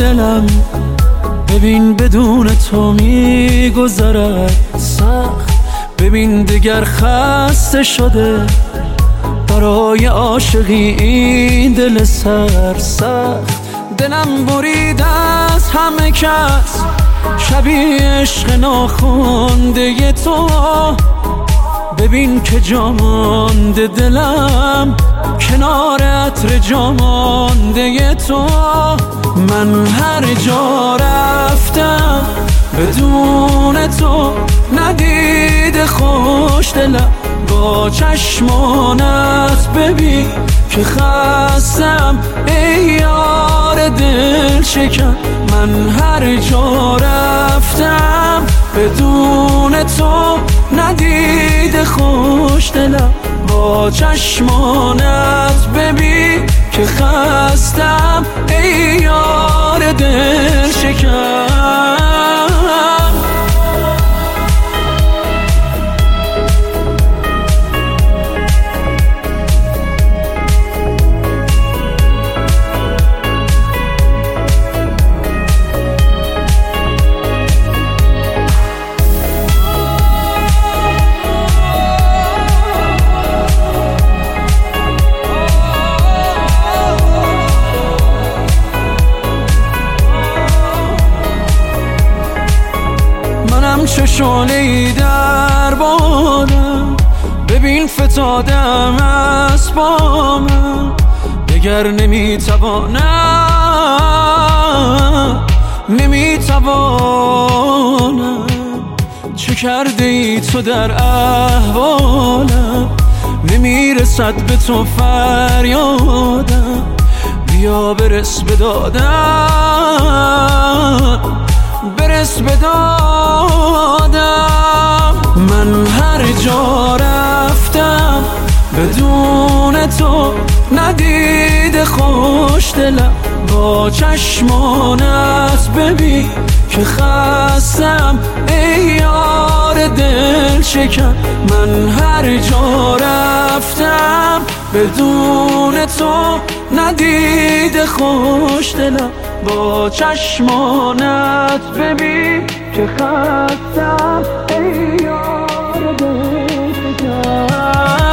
دلم ببین بدون تو میگذرد سخت، ببین دیگر خسته شده برای عاشقی این دل سرسخت. دلم برید از همه کس شبیه عشق ناخونده تو، ببین که جا مانده دلم کنار عطر جا مانده تو. من هر جا رفتم بدون تو ندیده خوش دلم، با چشمانت ببین که خستم ای یار دل شکن. من هر جا رفتم بدون تو ندیده خوش دلم، با چشمانت ببین که خستم ای یار دل شکن. چه شعله‌ای در بالم ببین فتادم از بامم، دگر نمیتوانم. چه کرده ای تو در احوالم، نمیرسد به تو فریادم، بیا برس به دادم، برس به دادم. من هر جا رفتم بدون تو ندیده خوش دلم، با چشمانت ببین که خستم ای یار دل شکن. من هر جا رفتم بدون تو ندیده خوش دلم، با چشمانت ببین که خستم ای یار دل شکن.